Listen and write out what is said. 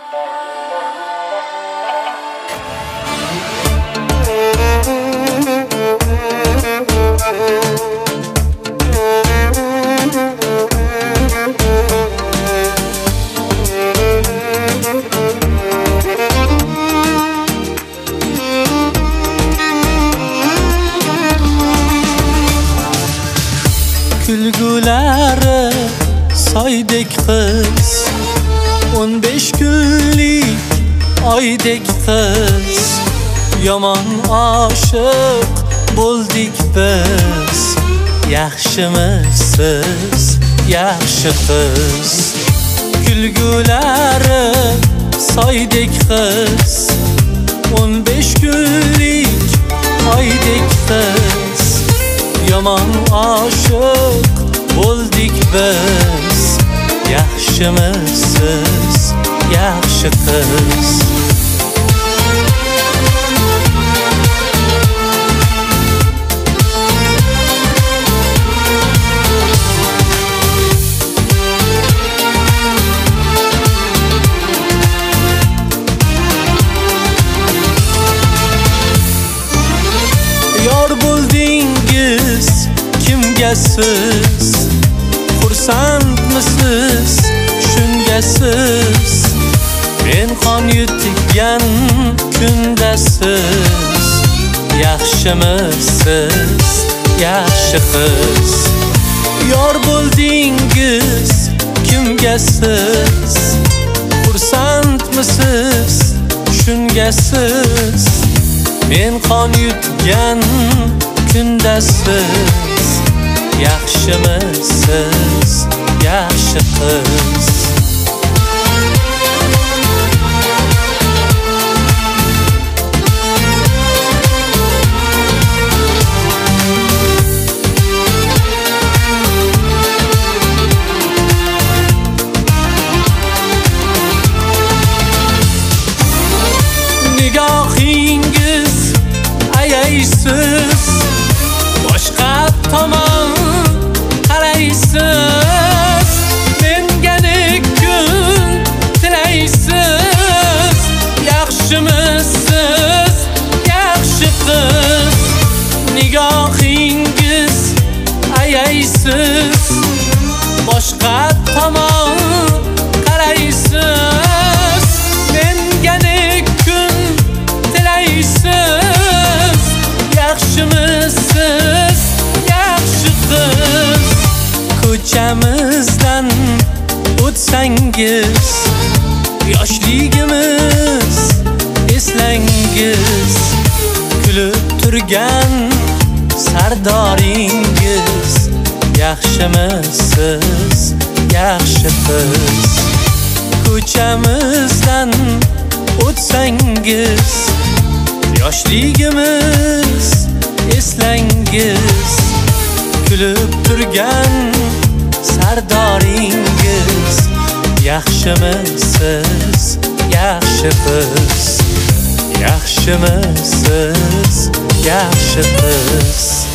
Kulgulari soydek qiz, 15 kunlik oydek qiz. Yomon oshiq bo'ldik biz. Yaxshimisiz, yaxshi qiz. Kulgulari soydek qiz, 15 kunlik oydek qiz. Yomon oshiq bo'ldik biz. Yaxshimisiz, yaxshi qiz. Yor bo'ldingiz kimga siz? Xursandmisiz shunga siz? Men qon yutgan kunda siz. Yaxshimisiz, yaxshi qiz. Yor bo'ldingiz kimga siz? Xursandmisiz shunga siz? Men qon yutgan kunda siz. Yaxshimisiz, yaxshi qiz. Nigohingiz ayaysiz, boshqa tomon qaraysiz. Menga kun tilaysiz. Yaxshimisiz, yaxshi qiz. Nigohingiz ayaysiz, boshqa tomon qaraysiz. Menga kun tilaysiz. Yaxshimisiz, yaxshi qiz. Ko'chamizdan o'tsangiz, yoshligimiz eslangiz. Kulib turgan sardoringiz. Yaxshimisiz, yaxshi qiz. Ko'chamizdan o'tsangiz, yoshligimiz eslangiz. Kulib turgan sardoringiz. Yaxshimisiz, yaxshi qiz. Yaxshimisiz, yaxshi qiz.